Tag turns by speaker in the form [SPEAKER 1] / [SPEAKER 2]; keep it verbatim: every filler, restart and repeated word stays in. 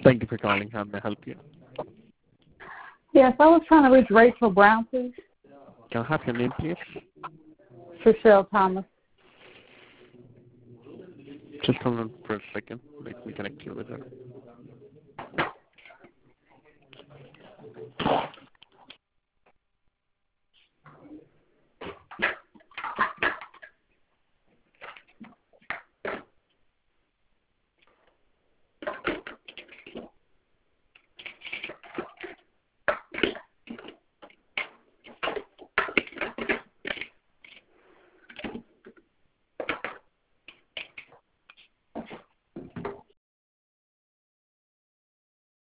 [SPEAKER 1] Thank you for calling. How may I help you?
[SPEAKER 2] Yes, I was trying to reach Rachel Brown, please.
[SPEAKER 1] Can I have your name, please?
[SPEAKER 2] Trishelle Thomas.
[SPEAKER 1] Just hold on for a second. Let me connect you with her.